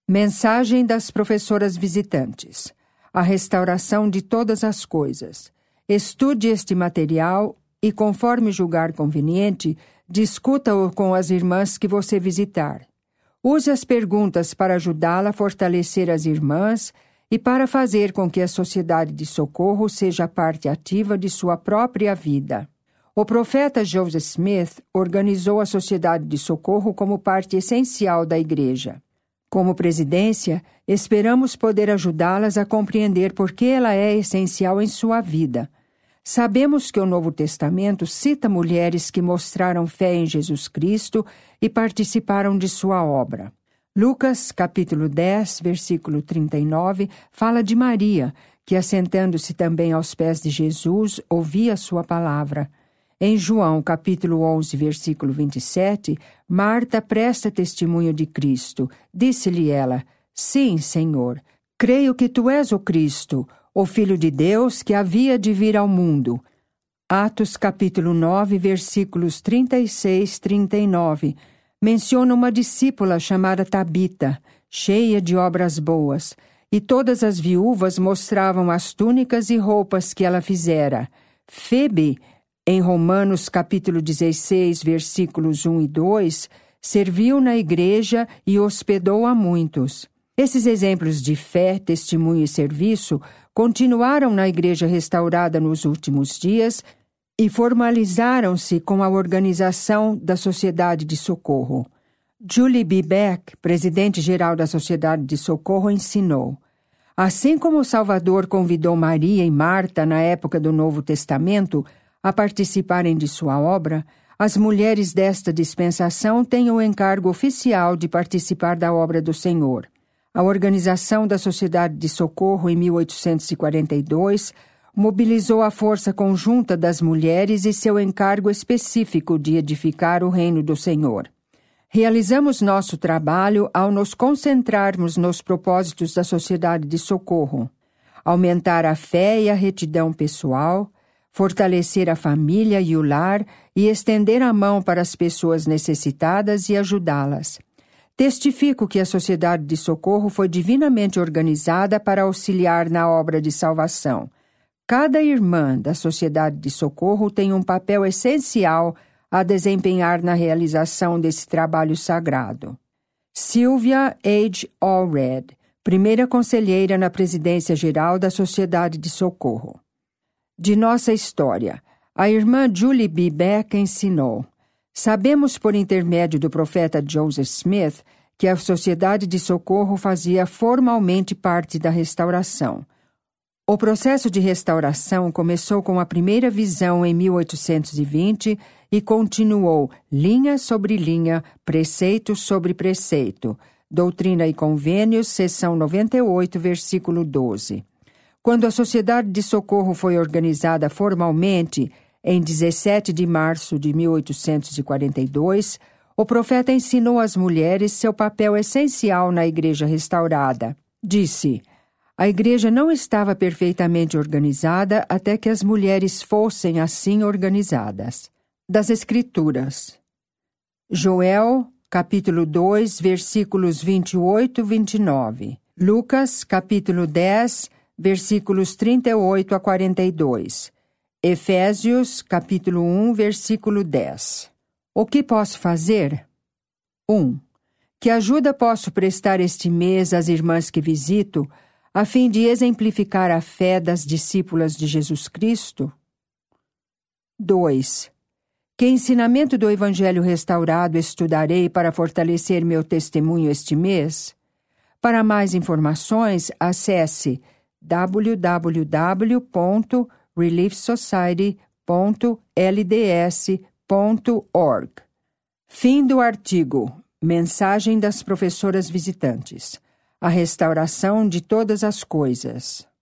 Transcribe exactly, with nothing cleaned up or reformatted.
Mensagem das professoras visitantes. A restauração de todas as coisas. Estude este material e, conforme julgar conveniente, discuta-o com as irmãs que você visitar. Use as perguntas para ajudá-la a fortalecer as irmãs e para fazer com que a Sociedade de Socorro seja parte ativa de sua própria vida. O profeta Joseph Smith organizou a Sociedade de Socorro como parte essencial da Igreja. Como presidência, esperamos poder ajudá-las a compreender por que ela é essencial em sua vida. Sabemos que o Novo Testamento cita mulheres que mostraram fé em Jesus Cristo e participaram de sua obra. Lucas, capítulo dez, versículo trinta e nove, fala de Maria, que, assentando-se também aos pés de Jesus, ouvia sua palavra. Em João, capítulo onze, versículo vinte e sete, Marta presta testemunho de Cristo. Disse-lhe ela: Sim, Senhor, creio que tu és o Cristo, o Filho de Deus que havia de vir ao mundo. Atos, capítulo nove, versículos trinta e seis e trinta e nove, menciona uma discípula chamada Tabita, cheia de obras boas, e todas as viúvas mostravam as túnicas e roupas que ela fizera. Febe, em Romanos capítulo dezesseis, versículos um e dois, serviu na igreja e hospedou a muitos. Esses exemplos de fé, testemunho e serviço continuaram na igreja restaurada nos últimos dias e formalizaram-se com a organização da Sociedade de Socorro. Julie B. Beck, presidente-geral da Sociedade de Socorro, ensinou: assim como o Salvador convidou Maria e Marta na época do Novo Testamento a participarem de sua obra, as mulheres desta dispensação têm o encargo oficial de participar da obra do Senhor. A organização da Sociedade de Socorro em mil oitocentos e quarenta e dois mobilizou a força conjunta das mulheres e seu encargo específico de edificar o reino do Senhor. Realizamos nosso trabalho ao nos concentrarmos nos propósitos da Sociedade de Socorro: aumentar a fé e a retidão pessoal, fortalecer a família e o lar e estender a mão para as pessoas necessitadas e ajudá-las. Testifico que a Sociedade de Socorro foi divinamente organizada para auxiliar na obra de salvação. Cada irmã da Sociedade de Socorro tem um papel essencial a desempenhar na realização desse trabalho sagrado. Sylvia H. Allred, primeira conselheira na presidência geral da Sociedade de Socorro. De nossa história, a irmã Julie B. Beck ensinou: sabemos por intermédio do profeta Joseph Smith que a Sociedade de Socorro fazia formalmente parte da restauração. O processo de restauração começou com a primeira visão em mil oitocentos e vinte e continuou linha sobre linha, preceito sobre preceito. Doutrina e Convênios, seção noventa e oito, versículo doze. Quando a Sociedade de Socorro foi organizada formalmente, em dezessete de março de mil oitocentos e quarenta e dois, o profeta ensinou às mulheres seu papel essencial na igreja restaurada. Disse: a igreja não estava perfeitamente organizada até que as mulheres fossem assim organizadas. Das Escrituras. Joel, capítulo dois, versículos vinte e oito e vinte e nove. Lucas, capítulo dez, versículos trinta e oito a quarenta e dois. Efésios, capítulo um, versículo dez. O que posso fazer? um. Que ajuda posso prestar este mês às irmãs que visito, a fim de exemplificar a fé das discípulas de Jesus Cristo? dois. Que ensinamento do Evangelho restaurado estudarei para fortalecer meu testemunho este mês? Para mais informações, acesse w w w ponto relief society ponto l d s ponto org. Fim do artigo. Mensagem das professoras visitantes. A restauração de todas as coisas.